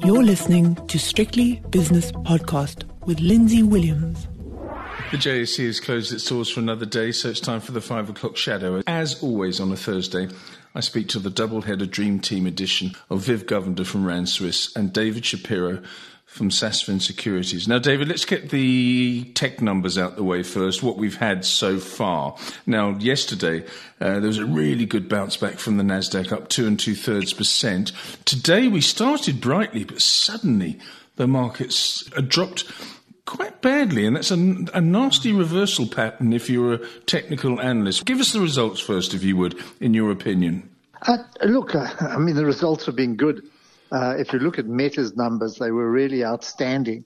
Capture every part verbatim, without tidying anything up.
You're listening to Strictly Business Podcast with Lindsay Williams. The J S E has closed its doors for another day, so it's time for the five o'clock shadow. As always on a Thursday, I speak to the double-header Dream Team edition of Viv Govender from Rand Swiss and David Shapiro from Sasfin Securities. Now, David, let's get the tech numbers out the way first, what we've had so far. Now, yesterday, uh, there was a really good bounce back from the Nasdaq, up two and two-thirds percent. Today, we started brightly, but suddenly the markets uh, dropped quite badly, and that's a, a nasty reversal pattern if you're a technical analyst. Give us the results first, if you would, in your opinion. Uh, look, uh, I mean, the results have been good. Uh, if you look at Meta's numbers, they were really outstanding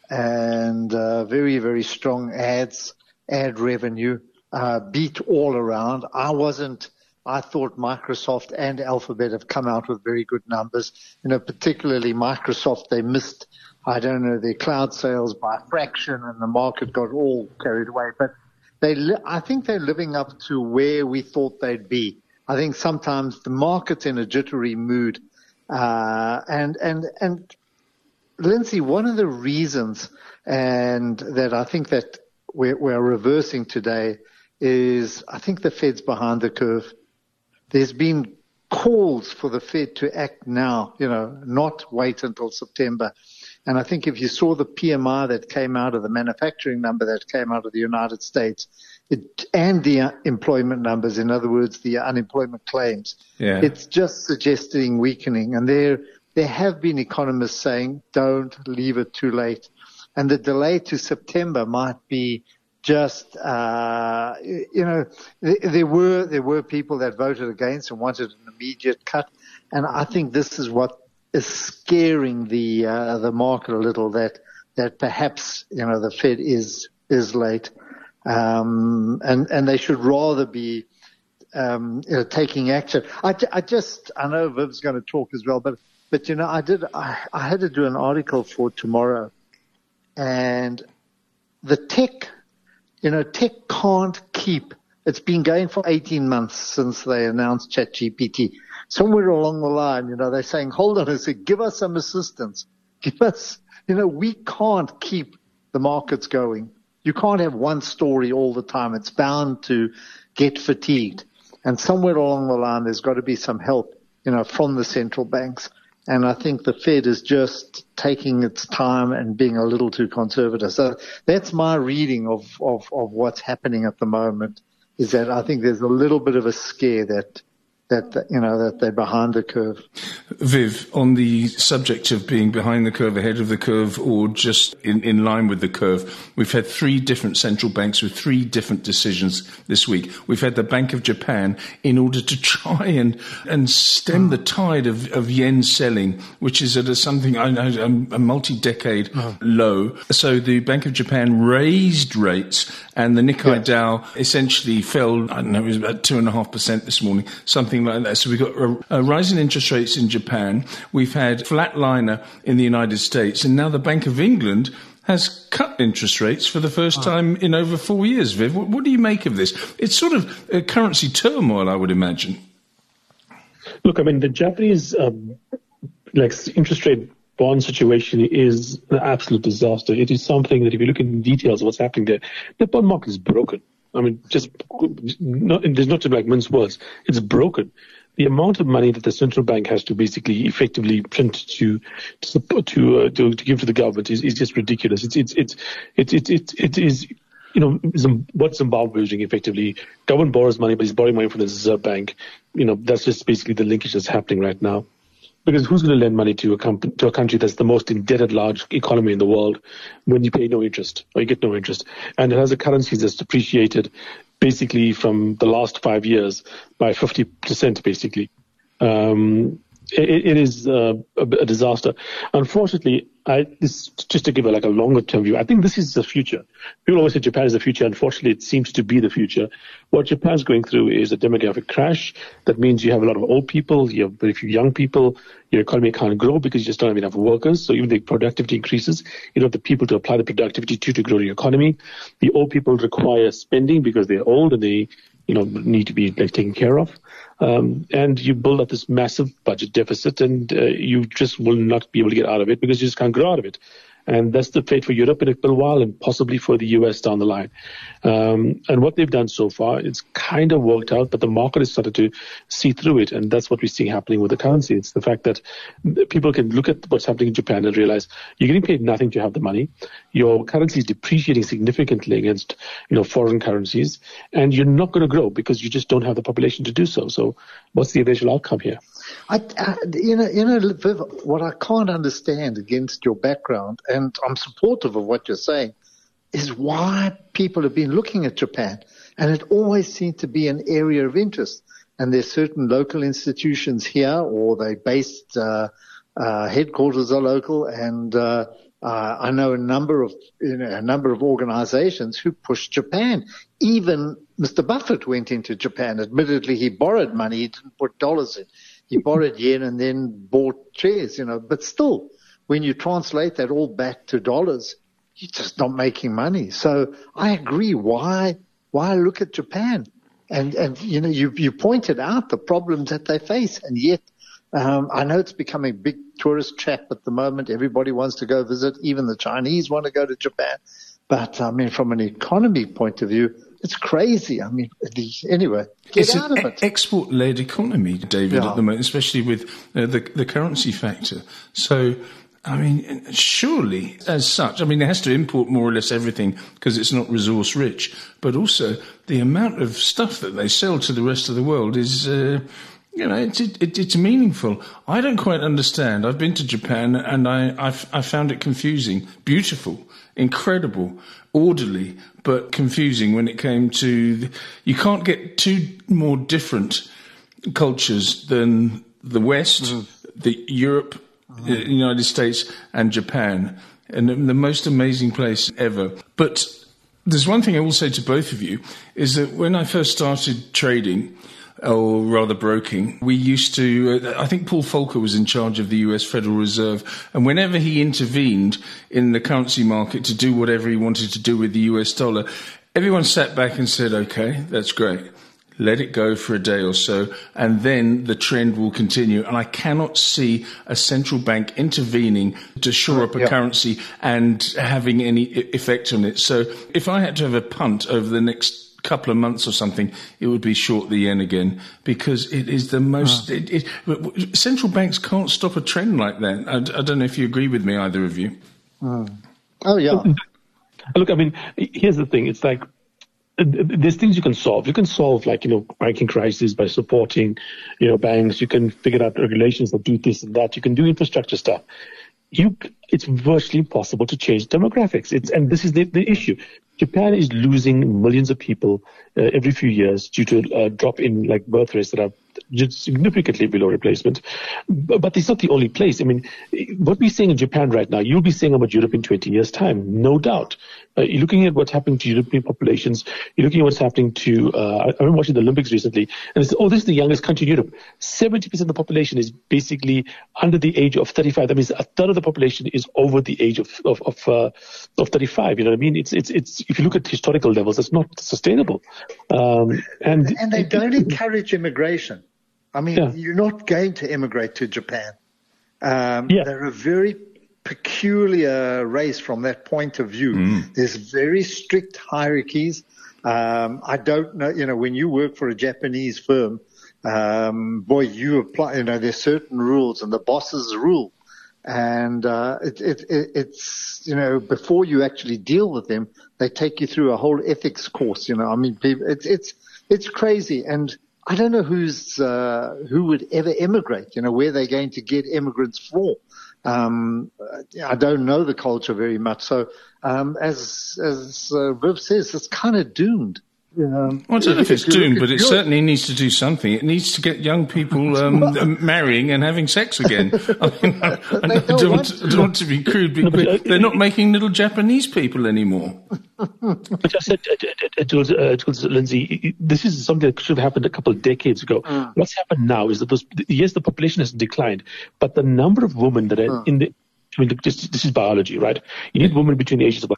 and uh, very, very strong ads, ad revenue, uh, beat all around. I wasn't, I thought Microsoft and Alphabet have come out with very good numbers. You know, particularly Microsoft, they missed, I don't know, their cloud sales by a fraction and the market got all carried away. But they, li- I think they're living up to where we thought they'd be. I think sometimes the market's in a jittery mood. Uh, and, and, and Lindsay, one of the reasons and that I think that we're, we're reversing today is I think the Fed's behind the curve. There's been calls for the Fed to act now, you know, not wait until September. And I think if you saw the P M I that came out of the manufacturing number that came out of the United States, it, and the uh, employment numbers, in other words, the unemployment claims, yeah. It's just suggesting weakening. And there, there have been economists saying, don't leave it too late. And the delay to September might be just, uh, you know, th- there were, there were people that voted against and wanted an immediate cut. And I think this is what is scaring the, uh, the market a little, that, that perhaps, you know, the Fed is, is late. Um, and, and they should rather be, um, you know, taking action. I, I just, I know Viv's going to talk as well, but, but, you know, I did, I, I had to do an article for tomorrow, and the tech, you know, tech can't keep, it's been going for eighteen months since they announced ChatGPT. Somewhere along the line, you know, they're saying, hold on a second, give us some assistance. Give us, you know, we can't keep the markets going. You can't have one story all the time. It's bound to get fatigued. And somewhere along the line, there's got to be some help, you know, from the central banks. And I think the Fed is just taking its time and being a little too conservative. So that's my reading of, of, of what's happening at the moment, is that I think there's a little bit of a scare that that, you know, that they're behind the curve. Viv, on the subject of being behind the curve, ahead of the curve, or just in, in line with the curve, we've had three different central banks with three different decisions this week. We've had the Bank of Japan, in order to try and, and stem the tide of, of yen selling, which is at a something, I know, a, a multi-decade oh. low. So the Bank of Japan raised rates, and the Nikkei yeah. Dow essentially fell, I don't know, it was about two and a half percent this morning, something like that. So we've got a, a rise in interest rates in Japan. We've had flatliner in the United States, and now the Bank of England has cut interest rates for the first time in over four years. Viv, what, what do you make of this? It's sort of a currency turmoil, I would imagine. Look, I mean, the Japanese um, like interest rate bond situation is an absolute disaster. It is something that, if you look in details of what's happening there, the bond market is broken. I mean, just not, there's not to like mince words. It's broken. The amount of money that the central bank has to basically effectively print to to support, to, uh, to to give to the government is, is just ridiculous. It's it's it's it's it's it, it is you know what Zimbabwe is doing effectively. Government borrows money, but he's borrowing money from the Reserve Bank. You know, that's just basically the linkage that's happening right now. Because who's going to lend money to a comp- to a country that's the most indebted large economy in the world when you pay no interest, or you get no interest? And it has a currency that's depreciated basically from the last five years by fifty percent basically. Um, it, it is uh, a, a disaster. Unfortunately, I, this, just to give a, like a longer term view, I think this is the future. People always say Japan is the future. Unfortunately, it seems to be the future. What Japan's going through is a demographic crash. That means you have a lot of old people, you have very few young people, your economy can't grow because you just don't have enough workers. So even the productivity increases, you don't have the people to apply the productivity to to grow your economy. The old people require spending because they're old and they you know, need to be like taken care of. Um, and you build up this massive budget deficit, and uh, you just will not be able to get out of it because you just can't grow out of it. And that's the fate for Europe in a little while, and possibly for the U S down the line. Um, and what they've done so far, it's kind of worked out, but the market has started to see through it. And that's what we see happening with the currency. It's the fact that people can look at what's happening in Japan and realize you're getting paid nothing to have the money. Your currency is depreciating significantly against, you know, foreign currencies, and you're not going to grow because you just don't have the population to do so. So what's the eventual outcome here? I, I, you know, you know, Viv, what I can't understand against your background, and I'm supportive of what you're saying, is why people have been looking at Japan, and it always seemed to be an area of interest. And there's certain local institutions here, or they based uh, uh, headquarters are local, and uh, uh, I know a number of you know, a number of organizations who push Japan. Even Mister Buffett went into Japan. Admittedly, he borrowed money; he didn't put dollars in. He borrowed yen and then bought shares, you know, but still, when you translate that all back to dollars, you're just not making money. So I agree. Why, why look at Japan? And, and, you know, you, you pointed out the problems that they face. And yet, um, I know it's becoming a big tourist trap at the moment. Everybody wants to go visit. Even the Chinese want to go to Japan. But I mean, from an economy point of view, it's crazy. I mean, the, anyway, get it's out an of it. export-led economy, David, Yeah. at the moment, especially with uh, the, the currency factor. So, I mean, surely, as such, I mean, it has to import more or less everything because it's not resource rich. But also, the amount of stuff that they sell to the rest of the world is, uh, you know, it's, it, it's meaningful. I don't quite understand. I've been to Japan and I, I've, I found it confusing, beautiful, incredible, orderly, but confusing when it came to, the, you can't get two more different cultures than the West, mm. the Europe, mm. the United States and Japan. And the, the most amazing place ever. But there's one thing I will say to both of you, is that when I first started trading, or rather broking, we used to, uh, I think Paul Volcker was in charge of the U S Federal Reserve, and whenever he intervened in the currency market to do whatever he wanted to do with the U S dollar, everyone sat back and said, okay, that's great. Let it go for a day or so, and then the trend will continue. And I cannot see a central bank intervening to shore up a yeah. currency and having any effect on it. So if I had to have a punt over the next couple of months or something, it would be short the yen again, because it is the most. Oh. It, it, central banks can't stop a trend like that. I, I don't know if you agree with me, either of you. Oh, oh yeah. Look, I mean, here's the thing. It's like there's things you can solve. You can solve, like, you know, banking crisis by supporting, you know, banks. You can figure out regulations that do this and that. You can do infrastructure stuff. You, it's virtually impossible to change demographics. It's, and this is the, the issue. Japan is losing millions of people uh, every few years due to a drop in like birth rates that are just significantly below replacement. But, but it's not the only place. I mean, what we're seeing in Japan right now, you'll be seeing about Europe in twenty years' time, no doubt. Uh, you're looking at what's happening to European populations. You're looking at what's happening to, uh, I remember watching the Olympics recently, and it's, oh, this is the youngest country in Europe. seventy percent of the population is basically under the age of thirty-five. That means a third of the population is over the age of, of, of, uh, of thirty-five. You know what I mean? It's, it's, it's, if you look at historical levels, it's not sustainable. Um, and, and they don't encourage immigration. I mean, yeah. You're not going to immigrate to Japan. Um, yeah. They're a very peculiar race from that point of view. Mm. There's very strict hierarchies. Um, I don't know, you know, when you work for a Japanese firm, um, boy, you apply, you know, there's certain rules and the bosses rule. And, uh, it, it, it, it's, you know, before you actually deal with them, they take you through a whole ethics course, you know, I mean, people, it's, it's, it's crazy. And I don't know who's, uh, who would ever immigrate, you know, where they're going to get immigrants for. Um, I don't know the culture very much. So, um, as, as, uh, Viv says, it's kind of doomed. Um, well, I don't know if it's doomed, but it certainly needs to do something. It needs to get young people um, well, marrying and having sex again. I mean, I, I, I, don't want to, I don't want to be crude, but they're not making little Japanese people anymore. But I said, uh, Jules, uh, Jules, Lindsay, this is something that should have happened a couple of decades ago. Mm. What's happened now is that those, yes, the population has declined, but the number of women that are mm. in the I mean, this, this is biology, right? You need women between the ages of about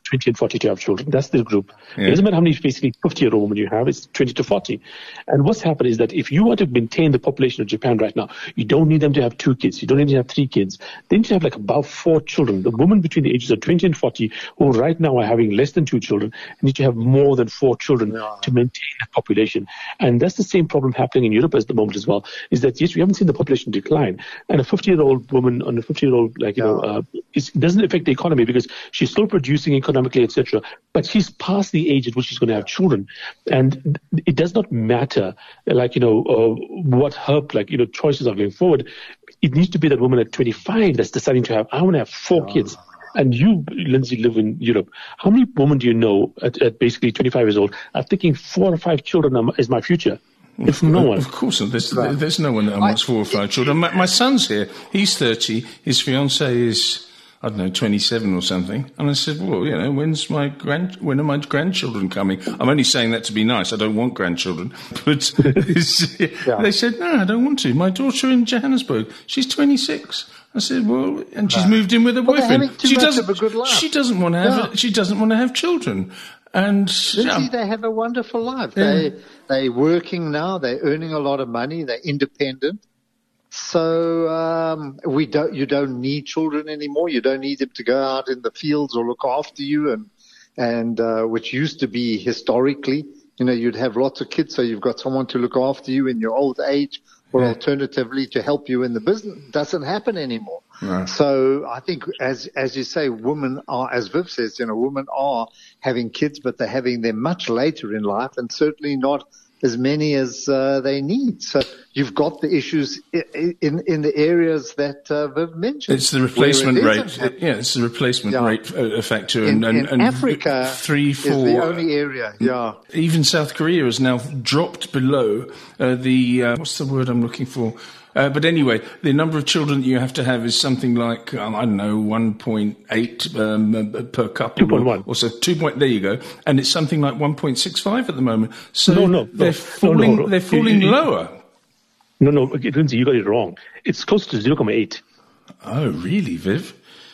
twenty and forty to have children. That's the group. Yeah. It doesn't matter how many basically fifty-year-old women you have. It's twenty to forty. And what's happened is that if you want to maintain the population of Japan right now, you don't need them to have two kids. You don't need to have three kids. They need to have like about four children. The women between the ages of twenty and forty who right now are having less than two children need to have more than four children Yeah. to maintain that population. And that's the same problem happening in Europe at the moment as well, is that yes, we haven't seen the population decline. And a fifty-year-old woman on a fifty-year-old, like, you Yeah. know, uh, it doesn't affect the economy because she's still producing economically, et cetera. But she's past the age at which she's going to have children. And it does not matter, like, you know, uh, what her, like, you know, choices are going forward. It needs to be that woman at twenty-five that's deciding to have, I want to have four Yeah. kids. And you, Lindsay, live in Europe. How many women do you know at, at basically twenty-five years old are thinking four or five children are, is my future? It's no one. Of course not. There's, there's no one that wants four or five children. My, my son's here. He's thirty. His fiancée is, I don't know, twenty-seven or something. And I said, well, you know, when's my grand, when are my grandchildren coming? I'm only saying that to be nice. I don't want grandchildren. But it's, Yeah. they said, no, I don't want to. My daughter in Johannesburg, she's twenty-six. I said, well, and she's moved in with a Well, they're boyfriend. having too She much doesn't, of a good life. she doesn't want to have, Yeah. she doesn't want to have children. And Lindsay, yeah, they have a wonderful life. Yeah. They they're working now. They're earning a lot of money. They're independent. So um, we don't. You don't need children anymore. You don't need them to go out in the fields or look after you, and and uh, which used to be historically. You know, you'd have lots of kids, so you've got someone to look after you in your old age, or Yeah. alternatively to help you in the business. Doesn't happen anymore. Right. So I think, as as you say, women are, as Viv says, you know, women are having kids, but they're having them much later in life, and certainly not as many as uh, they need. So you've got the issues in in, in the areas that uh, Viv mentioned. it's the replacement where it rate. isn't happening. Yeah, it's the replacement Yeah. rate uh, factor. In, and, and, in and Africa, three, is four. the only area. Yeah. Even South Korea has now dropped below uh, the, uh, what's the word I'm looking for? Uh, but anyway, the number of children that you have to have is something like, um, I don't know, one point eight um, uh, per couple. two point one. Or, or so two point, there you go. And it's something like one point six five at the moment. So No, no, they're no. falling, No, no, no. they're falling You- you- lower. No, no, okay, Lindsay, you got it wrong. It's close to zero point eight. Oh, really, Viv?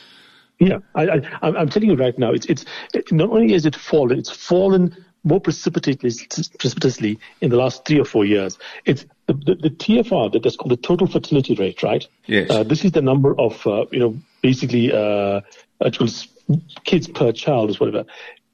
Yeah, I, I, I'm I'm telling you right now, it's, it's, it, not only is it fallen, it's fallen more precipitously, precipitously in the last three or four years. It's the, the, the T F R, that is called the total fertility rate, right? Yes. Uh, this is the number of, uh, you know, basically, uh, actual s- kids per child is whatever.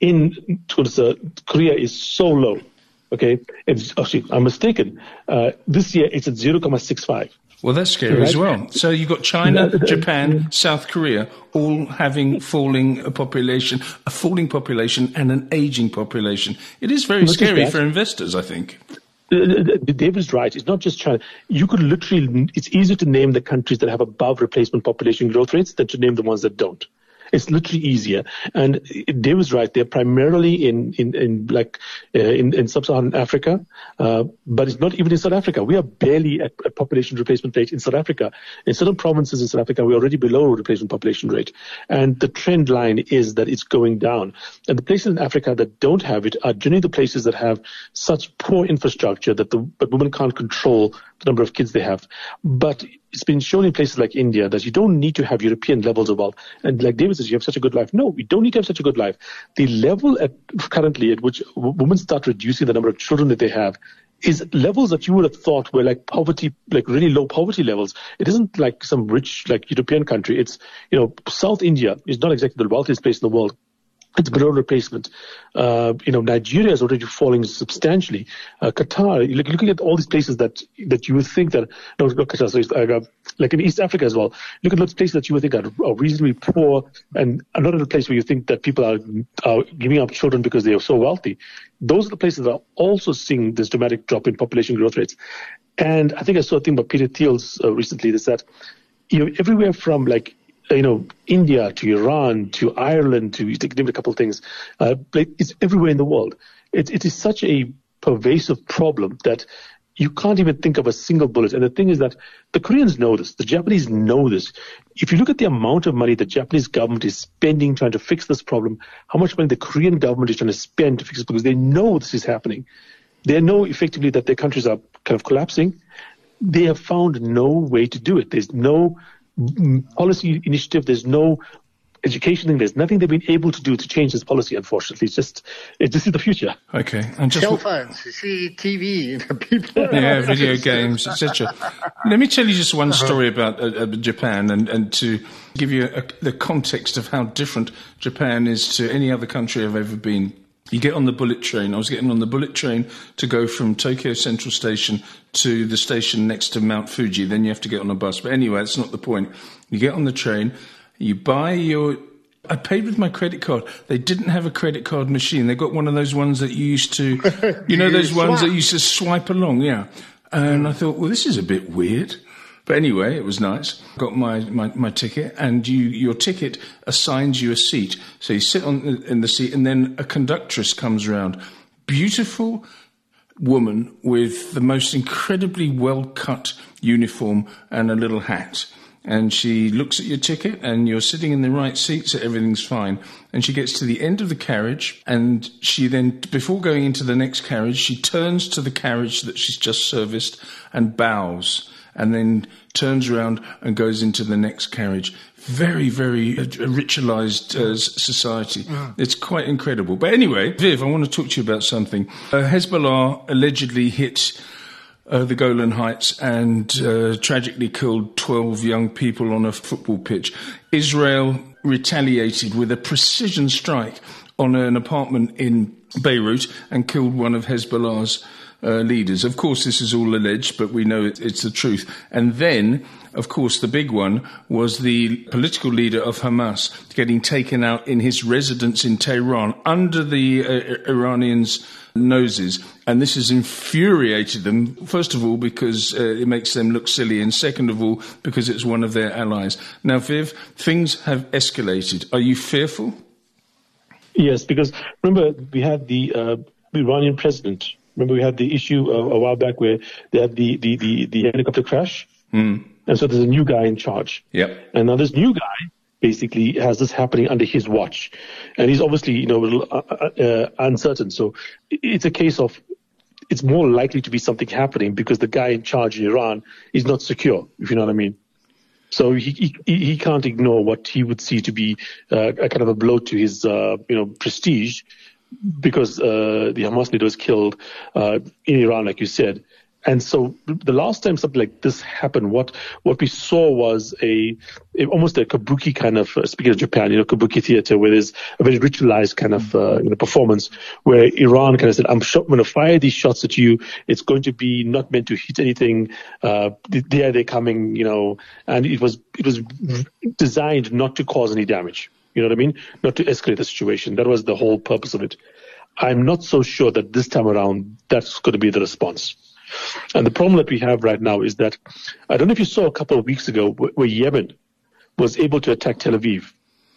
In towards, uh, Korea is so low. Okay. It's actually, I'm mistaken. Uh, this year it's at zero point six five. Well, that's scary as Right. well. So you've got China, Yeah, Japan, yeah. South Korea, all having falling population, a falling population and an aging population. It is very Not just scary that. for investors, I think. Uh, David's right. It's not just China. You could literally, it's easier to name the countries that have above replacement population growth rates than to name the ones that don't. It's literally easier. And David's right. They're primarily in, in, in like, uh, in, in sub-Saharan Africa. Uh, but it's not even in South Africa. We are barely at, at population replacement rate in South Africa. In certain provinces in South Africa, we're already below replacement population rate. And the trend line is that it's going down. And the places in Africa that don't have it are generally the places that have such poor infrastructure that the, that women can't control the number of kids they have. But it's been shown in places like India that you don't need to have European levels of wealth. And like David says, you have such a good life. No, we don't need to have such a good life. The level at currently at which w- women start reducing the number of children that they have is levels that you would have thought were like poverty, like really low poverty levels. It isn't like some rich, like European country. It's, you know, South India is not exactly the wealthiest place in the world. It's below replacement. Uh, you know, Nigeria is already falling substantially. Uh, Qatar, look, looking at all these places that that you would think that, no, not Qatar, sorry, uh, like in East Africa as well. Look at those places that you would think are, are reasonably poor, and another place where you think that people are, are giving up children because they are so wealthy. Those are the places that are also seeing this dramatic drop in population growth rates. And I think I saw a thing by Peter Thiel's uh, recently. Is that, you know, everywhere from like, you know, India to Iran to Ireland to, to name a couple of things, uh, it's everywhere in the world. It, it is such a pervasive problem that you can't even think of a single bullet. And the thing is that the Koreans know this. The Japanese know this. If you look at the amount of money the Japanese government is spending trying to fix this problem, how much money the Korean government is trying to spend to fix it, because they know this is happening. They know effectively that their countries are kind of collapsing. They have found no way to do it. There's no policy initiative. There's no education thing. There's nothing they've been able to do to change this policy, unfortunately. It's just, it's just the future. Okay. And just cell phones, you see, T V, you know, people. Yeah, video games, et cetera. Let me tell you just one story about uh, uh, Japan, and, and to give you a, the context of how different Japan is to any other country I've ever been. You get on the bullet train. I was getting on the bullet train to go from Tokyo Central Station to the station next to Mount Fuji. Then you have to get on a bus. But anyway, that's not the point. You get on the train, you buy your... I paid with my credit card. They didn't have a credit card machine. They got one of those ones that you used to... You know, those ones that you used to swipe along, yeah. And I thought, well, this is a bit weird. But anyway, it was nice. Got my, my, my ticket, and you, your ticket assigns you a seat. So you sit on in the seat, and then a conductress comes round. Beautiful woman with the most incredibly well-cut uniform and a little hat. And she looks at your ticket, and you're sitting in the right seat, so everything's fine. And she gets to the end of the carriage, and she then, before going into the next carriage, she turns to the carriage that she's just serviced and bows, and then turns around and goes into the next carriage. Very, very uh, ritualized uh, society. Mm. It's quite incredible. But anyway, Viv, I want to talk to you about something. Uh, Hezbollah allegedly hit uh, the Golan Heights and uh, tragically killed twelve young people on a football pitch. Israel retaliated with a precision strike on an apartment in Beirut and killed one of Hezbollah's Uh, leaders. Of course, this is all alleged, but we know it, it's the truth. And then, of course, the big one was the political leader of Hamas getting taken out in his residence in Tehran under the uh, Iranians' noses. And this has infuriated them, first of all, because uh, it makes them look silly, and second of all, because it's one of their allies. Now, Viv, things have escalated. Are you fearful? Yes, because remember, we had the uh, Iranian president. Remember, we had the issue a, a while back where they had the, the, the, the helicopter crash. Mm. And so there's a new guy in charge. Yep. And now this new guy basically has this happening under his watch. And he's obviously, you know, a little uh, uh, uncertain. So it's a case of it's more likely to be something happening because the guy in charge in Iran is not secure, if you know what I mean. So he he, he can't ignore what he would see to be uh, a kind of a blow to his, uh, you know, prestige. Because uh, the Hamas leader was killed uh, in Iran, like you said. And so the last time something like this happened, what what we saw was a, a almost a kabuki kind of, uh, speaking of Japan, you know, kabuki theater, where there's a very ritualized kind of uh, you know, performance, where Iran kind of said, I'm, sh- I'm going to fire these shots at you. It's going to be not meant to hit anything. Uh, there they're coming, you know, and it was it was designed not to cause any damage. You know what I mean? Not to escalate the situation. That was the whole purpose of it. I'm not so sure that this time around that's going to be the response. And the problem that we have right now is that, I don't know if you saw a couple of weeks ago where, where Yemen was able to attack Tel Aviv.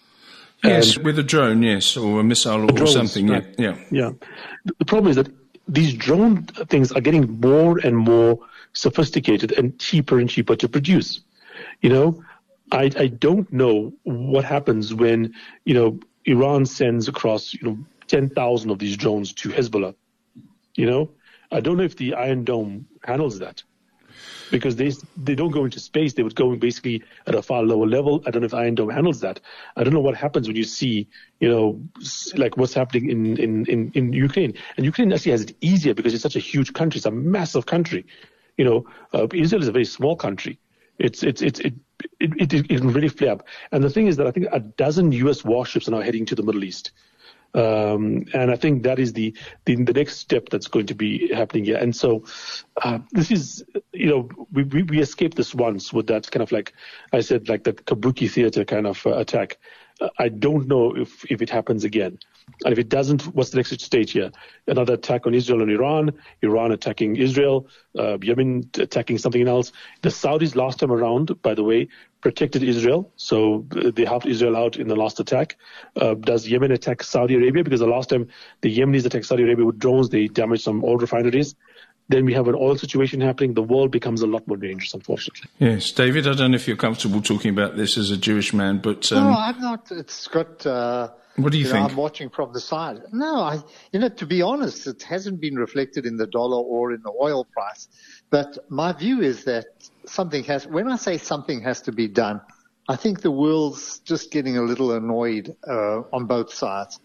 Yes, and with a drone, yes, or a missile or drones, something. Right. Yeah, yeah. Yeah. The problem is that these drone things are getting more and more sophisticated and cheaper and cheaper to produce. You know? I, I don't know what happens when, you know, Iran sends across, you know, ten thousand of these drones to Hezbollah. You know, I don't know if the Iron Dome handles that because they they don't go into space. They would go basically at a far lower level. I don't know if Iron Dome handles that. I don't know what happens when you see, you know, like what's happening in, in, in, in Ukraine. And Ukraine actually has it easier because it's such a huge country. It's a massive country. You know, uh, Israel is a very small country. It's, it's, it's, it, It, it, it can really flare up. And the thing is that I think a dozen U S warships are now heading to the Middle East. Um, and I think that is the, the, the next step that's going to be happening here. And so uh, this is, you know, we, we, we escaped this once with that kind of like, I said, like the kabuki theater kind of uh, attack. Uh, I don't know if, if it happens again. And if it doesn't, what's the next stage here? Another attack on Israel and Iran, Iran attacking Israel, uh, Yemen attacking something else. The Saudis last time around, by the way, protected Israel. So they helped Israel out in the last attack. Uh, does Yemen attack Saudi Arabia? Because the last time the Yemenis attacked Saudi Arabia with drones, they damaged some oil refineries. Then we have an oil situation happening. The world becomes a lot more dangerous, unfortunately. Yes. David, I don't know if you're comfortable talking about this as a Jewish man, but... Um... No, I'm not. It's got... Uh... What do you, you think? Know, I'm watching from the side. No, I, you know, to be honest, it hasn't been reflected in the dollar or in the oil price. But my view is that something has, when I say something has to be done, I think the world's just getting a little annoyed uh, on both sides.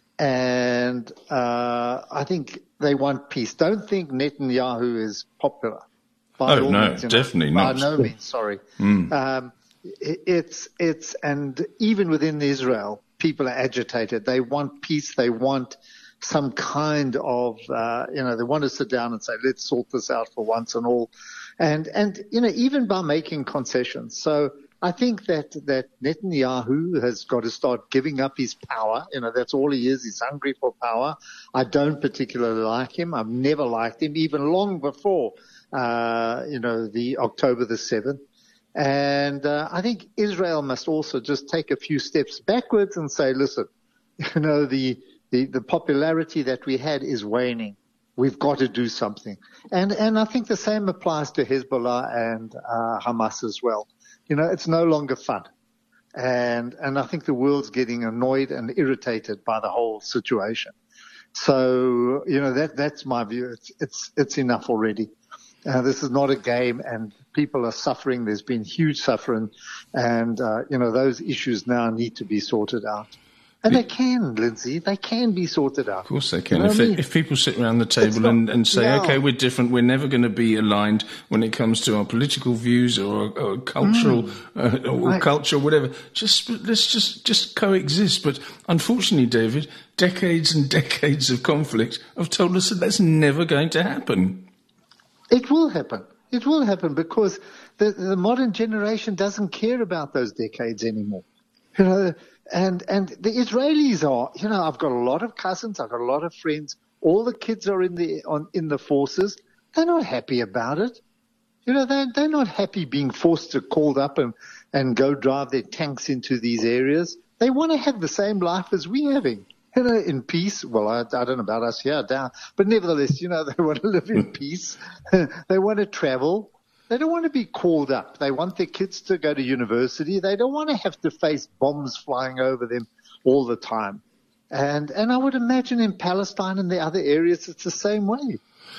And uh, I think they want peace. Don't think Netanyahu is popular. By oh, all no, means, you know, definitely not. By no means, sorry. Mm. Um, it, it's, it's, and even within Israel, people are agitated. They want peace. They want some kind of, uh, you know, they want to sit down and say, let's sort this out for once and all. And, and, you know, even by making concessions. So I think that, that Netanyahu has got to start giving up his power. You know, that's all he is. He's hungry for power. I don't particularly like him. I've never liked him, even long before, uh, you know, the October the seventh. And, uh, I think Israel must also just take a few steps backwards and say, listen, you know, the, the, the popularity that we had is waning. We've got to do something. And, and I think the same applies to Hezbollah and, uh, Hamas as well. You know, it's no longer fun. And, and I think the world's getting annoyed and irritated by the whole situation. So, you know, that, that's my view. It's, it's, it's enough already. Uh, this is not a game, and people are suffering. There's been huge suffering, and, uh, you know, those issues now need to be sorted out. And they can, Lindsay. They can be sorted out. Of course they can. You know if, what I they, mean? if people sit around the table not, and, and say, yeah. okay, we're different, we're never going to be aligned when it comes to our political views or, or cultural mm. uh, or right. culture, whatever. Just let's just just coexist. But unfortunately, David, decades and decades of conflict have told us that that's never going to happen. It will happen. It will happen because the, the modern generation doesn't care about those decades anymore. You know. And, and the Israelis are, you know, I've got a lot of cousins, I've got a lot of friends. All the kids are in the, on, in the forces. They're not happy about it. You know, they're, they're not happy being forced to called up and, and go drive their tanks into these areas. They want to have the same life as we're having, you know, in peace. Well, I, I don't know about us here down, but nevertheless, you know, they want to live in peace. They want to travel. They don't want to be called up. They want their kids to go to university. They don't want to have to face bombs flying over them all the time. And, and I would imagine in Palestine and the other areas, it's the same way.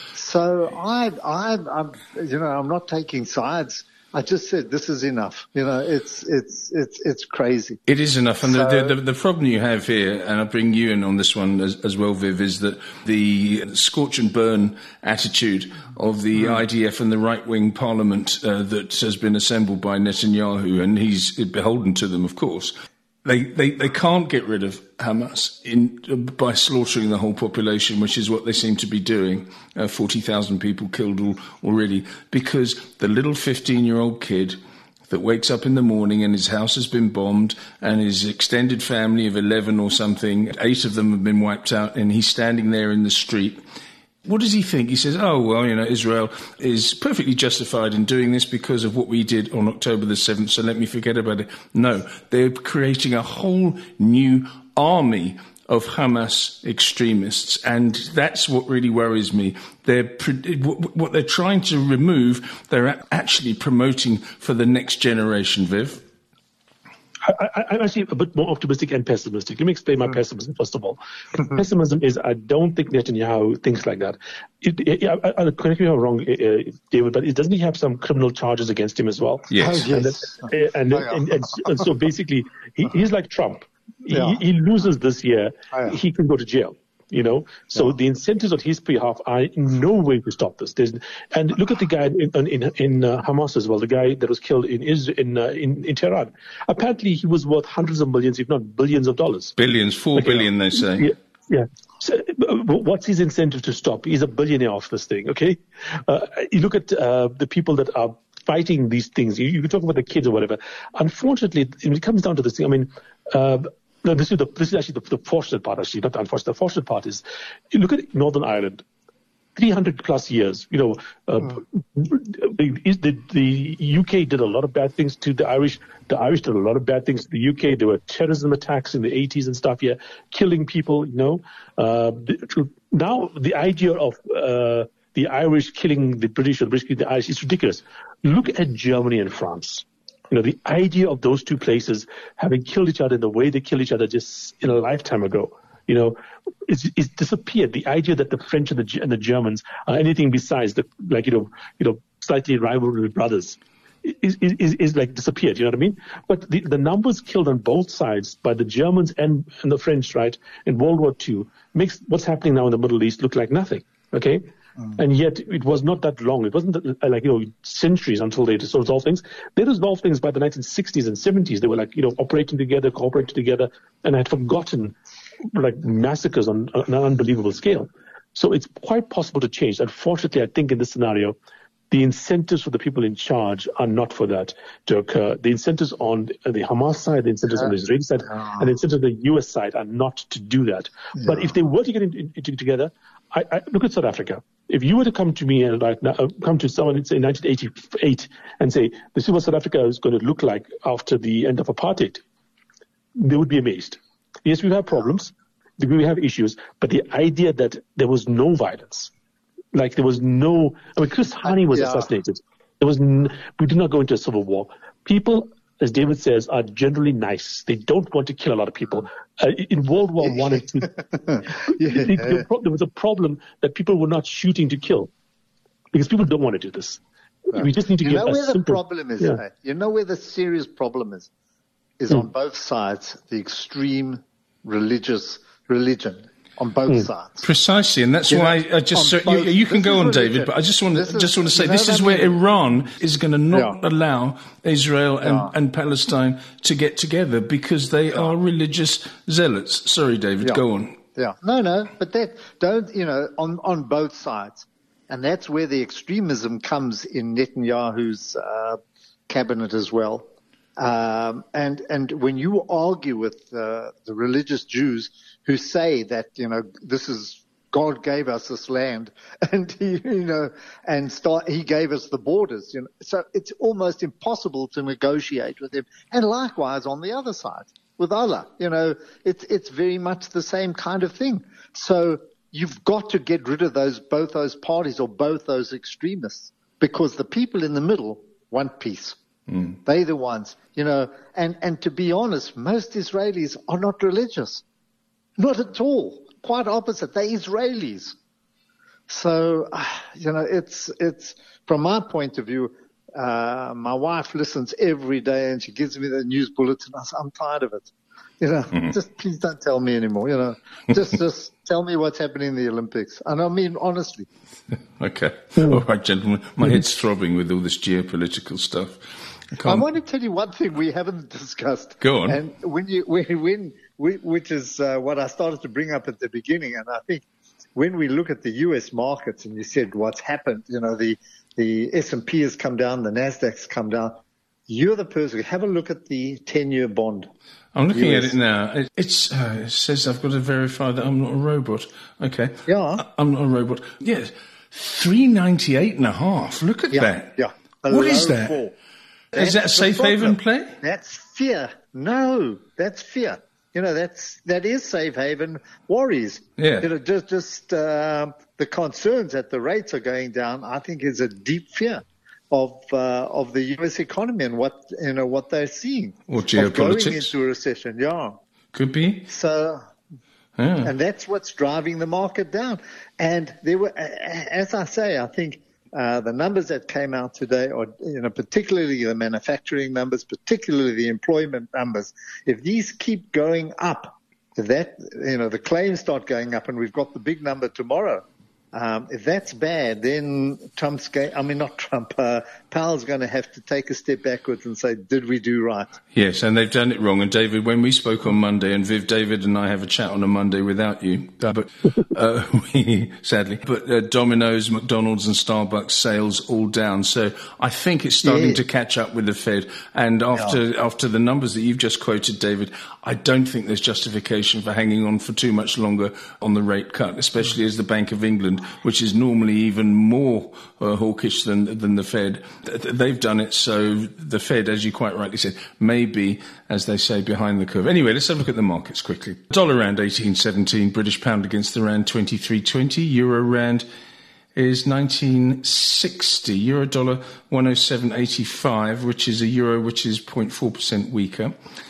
So I, I, I'm, you know, I'm not taking sides. I just said this is enough. You know, it's it's it's it's crazy. It is enough, and so, the, the the problem you have here, and I bring you in on this one as, as well, Viv, is that the scorch and burn attitude of the mm. I D F and the right wing parliament uh, that has been assembled by Netanyahu, and he's beholden to them, of course. They, they, they can't get rid of Hamas in, by slaughtering the whole population, which is what they seem to be doing. Uh, forty thousand people killed all, already, because the little fifteen-year-old kid that wakes up in the morning and his house has been bombed and his extended family of eleven or something, eight of them have been wiped out, and he's standing there in the street. What does he think? He says, oh, well, you know, Israel is perfectly justified in doing this because of what we did on October the seventh, so let me forget about it. No, they're creating a whole new army of Hamas extremists, and that's what really worries me. They're what they're trying to remove, they're actually promoting for the next generation, Viv. I, I, I'm actually a bit more optimistic and pessimistic. Let me explain my pessimism, first of all. Pessimism is I don't think Netanyahu thinks like that. It, it, I, I, correct me if I'm wrong, uh, David, but it, doesn't he have some criminal charges against him as well? Yes. Oh, yes. And, then, and, and, and, and so basically, he, he's like Trump. Yeah. He, he loses this year, oh, yeah. he can go to jail. You know, so yeah. the incentives on his behalf are in no way to stop this. There's, and look at the guy in in, in uh, Hamas as well, the guy that was killed in Israel, in, uh, in in Tehran. Apparently, he was worth hundreds of millions, if not billions of dollars. Billions, four like, billion, you know, they say. Yeah. yeah. So, what's his incentive to stop? He's a billionaire off this thing. Okay, uh, you look at uh, the people that are fighting these things. You, you can talk about the kids or whatever. Unfortunately, it comes down to this thing. I mean. Uh, No, this is the, this is actually the, the fortunate part, actually, not the unfortunate. The fortunate part is, you look at Northern Ireland, three hundred plus years, you know, uh, mm. the, the, the U K did a lot of bad things to the Irish. The Irish did a lot of bad things to the U K. There were terrorism attacks in the eighties and stuff, yeah, killing people, you know. Uh, the, now the idea of, uh, the Irish killing the British or the British killing the Irish is ridiculous. Look at Germany and France. You know, the idea of those two places having killed each other in the way they killed each other just in a lifetime ago, you know, it's, it's disappeared. The idea that the French and the, and the Germans are anything besides the, like, you know, you know, slightly rival brothers is, is, is like disappeared, you know what I mean? But the, the numbers killed on both sides by the Germans and, and the French, right, in World War Two makes what's happening now in the Middle East look like nothing, okay? Mm. And yet it was not that long. It wasn't that, like, you know, centuries until they resolved things. They resolved things by the nineteen sixties and seventies. They were like, you know, operating together, cooperating together, and I had forgotten like massacres on, on an unbelievable scale. So it's quite possible to change. Unfortunately, I think in this scenario, the incentives for the people in charge are not for that to occur. The incentives on the Hamas side, the incentives on the Israeli side, yeah. and the incentives on the U S side are not to do that. Yeah. But if they were to get in, in, together, I, I look at South Africa. If you were to come to me and right now, uh, come to someone in nineteen eighty-eight and say, this is what South Africa is going to look like after the end of apartheid, they would be amazed. Yes, we have problems. We have issues. But the idea that there was no violence, like there was no, I mean, Chris Hani was yeah. assassinated. There was, n- we did not go into a civil war. People, as David says, are generally nice. They don't want to kill a lot of people. Uh, in World War One and Two, yeah. there was a problem that people were not shooting to kill because people don't want to do this. Right. We just need to you get know a where simple, the problem is. Yeah. Right? You know where the serious problem is. Is mm. on both sides the extreme religious religion. On both mm. sides. Precisely, and that's you why know, I just so, both, you, you can go on, religion. David, but I just want to this just is, want to say you know this is where Iran is going to not yeah. allow Israel and, yeah. and Palestine to get together because they yeah. are religious zealots. Sorry, David, yeah. go on. Yeah, no, no, but that don't you know on on both sides, and that's where the extremism comes in Netanyahu's uh, cabinet as well. Um, and, and when you argue with uh, the religious Jews who say that, you know, this is, God gave us this land and he, you know, and start, he gave us the borders, you know, so it's almost impossible to negotiate with him. And likewise on the other side with Allah, you know, it's, it's very much the same kind of thing. So you've got to get rid of those, both those parties or both those extremists because the people in the middle want peace. Mm. They're the ones, you know, and, and to be honest, most Israelis are not religious. Not at all. Quite opposite. They're Israelis. So, uh, you know, it's, it's, from my point of view, uh, my wife listens every day and she gives me the news bulletin. I say, I'm tired of it. You know, mm-hmm. just please don't tell me anymore, you know, just, just tell me what's happening in the Olympics. And I mean, honestly. Okay. All right, gentlemen. My head's throbbing with all this geopolitical stuff. I, I want to tell you one thing we haven't discussed. Go on. And when you, when, when we, which is uh, what I started to bring up at the beginning, and I think when we look at the U S markets, and you said what's happened, you know, the the S and P has come down, the Nasdaq's come down. You're the person. Have a look at the ten-year bond. I'm looking U S. at it now. It, it's, uh, it says I've got to verify that I'm not a robot. Okay. Yeah. I, I'm not a robot. Yes. three ninety-eight and a half. Look at Yeah. that. Yeah. What is that? Four. Is that a safe haven play? That's fear. No, that's fear. You know, that's, that is safe haven worries. Yeah. You know, just, just, um, the concerns that the rates are going down, I think is a deep fear of, uh, of the U S economy and what, you know, what they're seeing. Or of going geopolitics. into a recession. Yeah. Could be. So, Yeah. and that's what's driving the market down. And there were, as I say, I think, Uh, the numbers that came out today are, you know, particularly the manufacturing numbers, particularly the employment numbers. If these keep going up, that, you know, the claims start going up and we've got the big number tomorrow. Um, if that's bad, then Trump's going, I mean, not Trump, uh, Powell's going to have to take a step backwards and say, did we do right? Yes, and they've done it wrong. And David, when we spoke on Monday, and Viv, David and I have a chat on a Monday without you, but uh, we, sadly, but uh, Domino's, McDonald's and Starbucks sales all down. So I think it's starting Yeah. to catch up with the Fed. And after Yeah. after the numbers that you've just quoted, David, I don't think there's justification for hanging on for too much longer on the rate cut, especially as the Bank of England, which is normally even more uh, hawkish than than the Fed. They've done it, so the Fed, as you quite rightly said, may be, as they say, behind the curve. Anyway, let's have a look at the markets quickly. Dollar rand eighteen seventeen, British pound against the rand twenty-three twenty, euro rand is nineteen sixty, euro dollar one oh seven eighty-five, which is a euro which is zero point four percent weaker.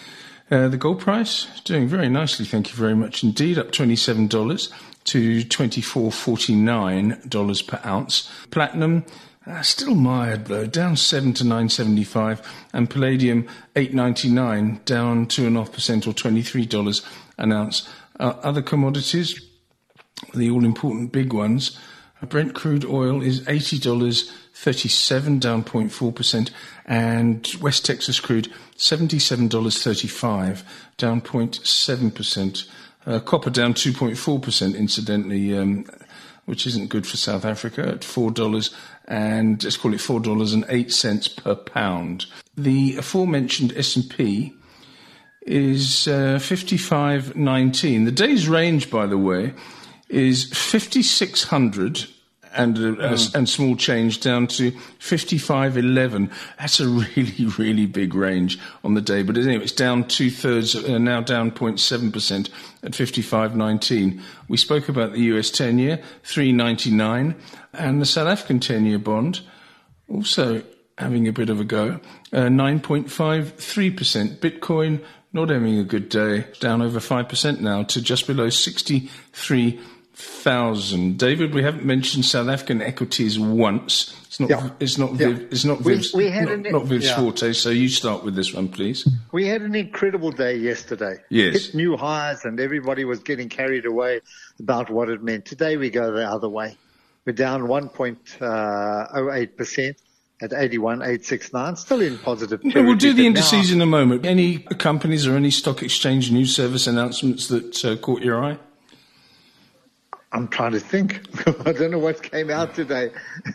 Uh, the gold price doing very nicely, thank you very much indeed, up twenty-seven dollars to twenty-four forty-nine dollars per ounce. Platinum Uh, still mired though, down seven to nine seventy-five, and palladium eight ninety-nine, down two and a half percent or twenty-three dollars an ounce. Uh, other commodities, the all-important big ones. Uh, Brent crude oil is eighty dollars thirty-seven, down zero point four percent, and West Texas crude seventy-seven dollars thirty-five, down zero point seven percent. Uh, copper down two point four percent, incidentally, um, which isn't good for South Africa, at four dollars and let's call it four dollars and eight cents per pound. The aforementioned S and P is uh, fifty-five nineteen. The day's range, by the way, is fifty-six hundred and uh, mm. and small change down to fifty-five eleven. That's a really, really big range on the day. But anyway, it's down two-thirds, uh, now down zero point seven percent at fifty-five nineteen. We spoke about the U S ten-year, three ninety-nine, and the South African ten-year bond, also having a bit of a go, uh, nine point five three percent. Bitcoin not having a good day, down over five percent now to just below sixty-three thousand. David, we haven't mentioned South African equities once. It's not. Yeah. It's not. Yeah. Viv, it's not. Viv's, we, we had not, an, not Viv's yeah. forte. So you start with this one, please. We had an incredible day yesterday. Yes. Hit new highs, and everybody was getting carried away about what it meant. Today we go the other way. We're down one point zero eight percent. At eighty-one eight sixty-nine, still in positive territory. No, we'll do the indices now in a moment. Any companies or any stock exchange news service announcements that uh, caught your eye? I'm trying to think. I don't know what came out today.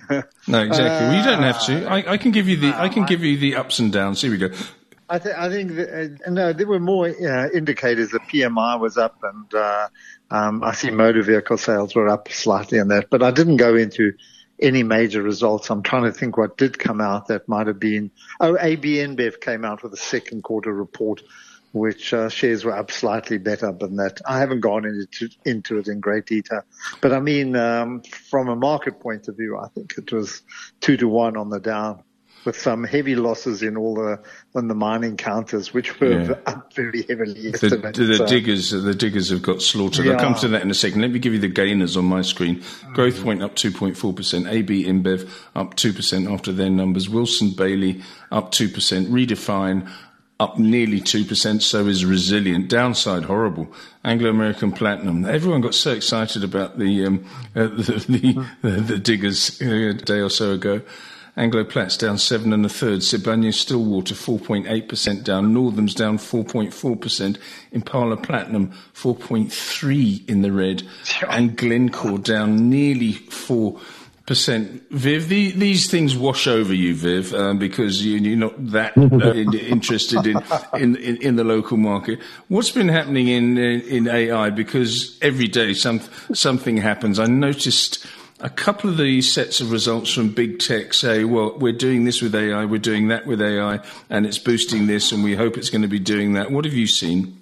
No, exactly. Uh, well, you don't have to. I, I can give you the. I can give you the ups and downs. Here we go. I, th- I think that, uh, no, there were more uh, indicators. The P M I was up, and uh, um, I see motor vehicle sales were up slightly on that. But I didn't go into any major results. I'm trying to think what did come out that might have been. Oh, A B N B E V came out with a second quarter report, which uh, shares were up slightly better than that. I haven't gone into into it in great detail, but I mean, um, from a market point of view, I think it was two to one on the down, with some heavy losses in all the on the mining counters, which were yeah. up very heavily yesterday. The, the so. diggers, the diggers have got slaughtered. Yeah. I'll come to that in a second. Let me give you the gainers on my screen. Mm-hmm. Growth went up two point four percent. A B N B E V up two percent after their numbers. Wilson Bailey up two percent. Redefine up nearly two percent. So is Resilient. Downside horrible. Anglo American Platinum. Everyone got so excited about the um, uh, the, the, the, the diggers a day or so ago. Anglo Plat's down seven and a third. Sibanye Stillwater four point eight percent down. Northam's down four point four percent. Impala Platinum four point three in the red, and Glencore down nearly four percent. Viv, the, these things wash over you, Viv, um, because you, you're not that uh, in, interested in, in, in in the local market. What's been happening in in A I? Because every day some something happens. I noticed a couple of the sets of results from big tech say, well, we're doing this with A I, we're doing that with A I, and it's boosting this, and we hope it's going to be doing that. What have you seen?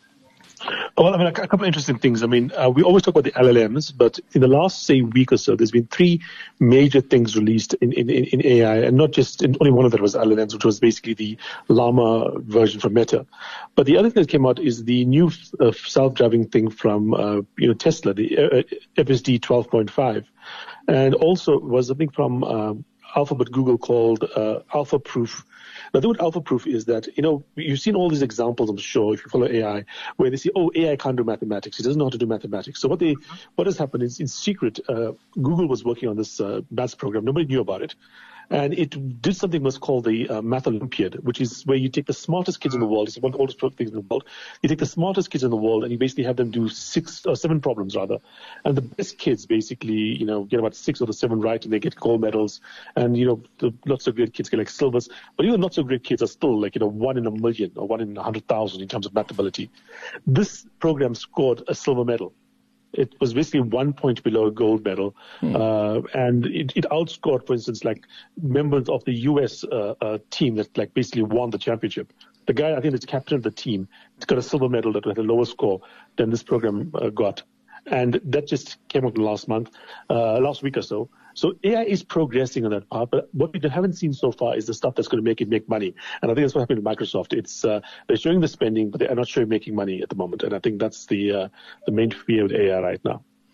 Well, I mean, a couple of interesting things. I mean, uh, we always talk about the L L Ms, but in the last, say, week or so, there's been three major things released in, in, in A I, and not just, in, only one of them was L L Ms, which was basically the Llama version from Meta. But the other thing that came out is the new uh, self-driving thing from, uh, you know, Tesla, the uh, F S D twelve point five. And also was something from uh, Alphabet Google called uh, Alpha Proof. Now, the word alpha proof is that, you know, you've seen all these examples, I'm sure, if you follow A I, where they say, oh, A I can't do mathematics. It doesn't know how to do mathematics. So what they, what has happened is, in secret, uh, Google was working on this uh, maths program. Nobody knew about it. And it did something what's called the uh, Math Olympiad, which is where you take the smartest kids in the world. It's one of the oldest things in the world. You take the smartest kids in the world and you basically have them do six or seven problems rather. And the best kids basically, you know, get about six or the seven right and they get gold medals. And, you know, the not so great kids get like silvers. But even not so great kids are still like, you know, one in a million or one in a hundred thousand in terms of math ability. This program scored a silver medal. It was basically one point below a gold medal. Hmm. Uh, and it, it outscored, for instance, like members of the U S uh, uh, team that like basically won the championship. The guy, I think, that's captain of the team, got a silver medal that had a lower score than this program uh, got. And that just came up last month, uh, last week or so. So A I is progressing on that part, but what we haven't seen so far is the stuff that's going to make it make money. And I think that's what happened with Microsoft. It's uh, they're showing the spending, but they are not showing making money at the moment. And I think that's the uh, the main fear with A I right now.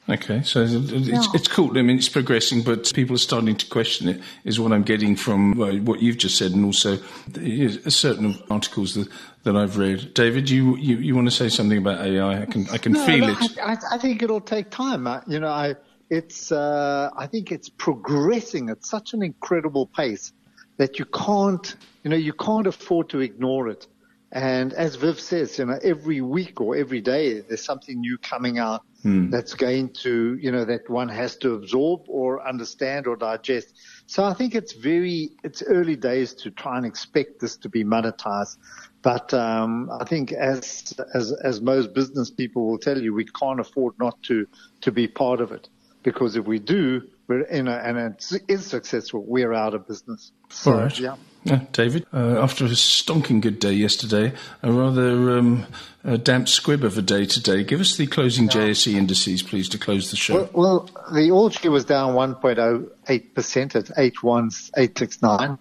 Okay, so it's, Yeah. it's cool. I mean, it's progressing, but people are starting to question it, is what I'm getting from well, what you've just said, and also the, certain articles that, that I've read. David, you, you, you want to say something about A I? I can I can No, feel no, it. I, I think it'll take time. Uh, you know, I it's uh, I think it's progressing at such an incredible pace that you can't, you know, you can't afford to ignore it. And as Viv says, you know, every week or every day there's something new coming out hmm. that's going to, you know, that one has to absorb or understand or digest. So I think it's very, it's early days to try and expect this to be monetized. But um, I think as as as most business people will tell you, we can't afford not to to be part of it, because if we do, we're in a, and it is successful, we're out of business. So, All right. Yeah. Yeah, David, uh, after a stonking good day yesterday, a rather um, a damp squib of a day today. Give us the closing yeah. J S E indices, please, to close the show. Well, well the All-Share was down one point oh eight percent at eight one eight six nine,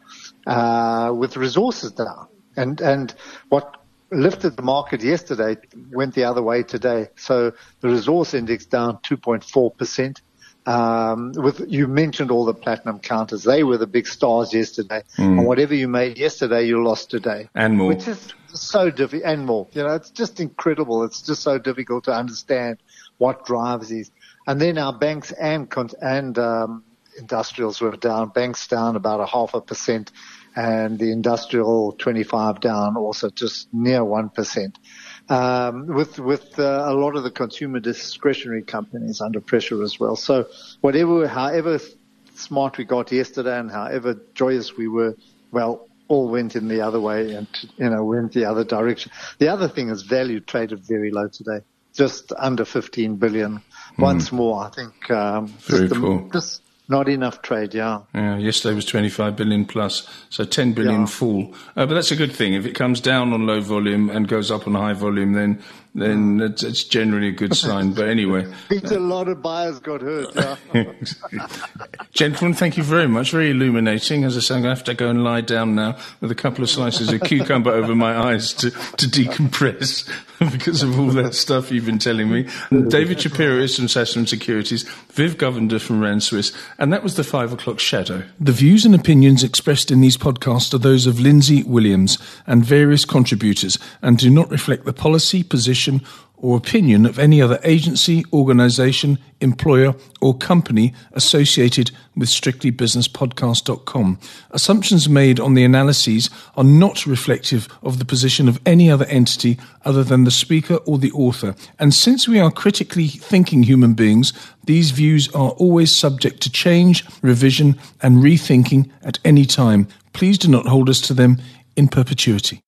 uh, with resources down. And and what lifted the market yesterday went the other way today. So the resource index down two point four percent. Um, with, you mentioned all the platinum counters. They were the big stars yesterday. Mm. And whatever you made yesterday, you lost today. And more. Which is so difficult. And more. You know, it's just incredible. It's just so difficult to understand what drives these. And then our banks and, and, um, industrials were down. Banks down about a half a percent, and the industrial twenty-five down also just near one percent. Um, with, with, uh, a lot of the consumer discretionary companies under pressure as well. So whatever, however smart we got yesterday and however joyous we were, well, all went in the other way and, you know, went the other direction. The other thing is value traded very low today, just under fifteen billion. Mm. Once more, I think, um, very just, cool. the, just not enough trade, yeah. Yeah, yesterday was twenty-five billion plus, so ten billion yeah. fall. Uh, but that's a good thing. If it comes down on low volume and goes up on high volume, then then it's, it's generally a good sign. But anyway. It's a lot of buyers got hurt, yeah. Gentlemen, thank you very much. Very illuminating. As I say, I'm going to have to go and lie down now with a couple of slices of cucumber over my eyes to, to decompress because of all that stuff you've been telling me. And David Shapiro is from Sasson Securities, Viv Govender from Rand Swiss, and that was the five o'clock shadow. The views and opinions expressed in these podcasts are those of Lindsay Williams and various contributors and do not reflect the policy, position, or opinion of any other agency, organisation, employer or company associated with strictly business podcast dot com. Assumptions made on the analyses are not reflective of the position of any other entity other than the speaker or the author. And since we are critically thinking human beings, these views are always subject to change, revision and rethinking at any time. Please do not hold us to them in perpetuity.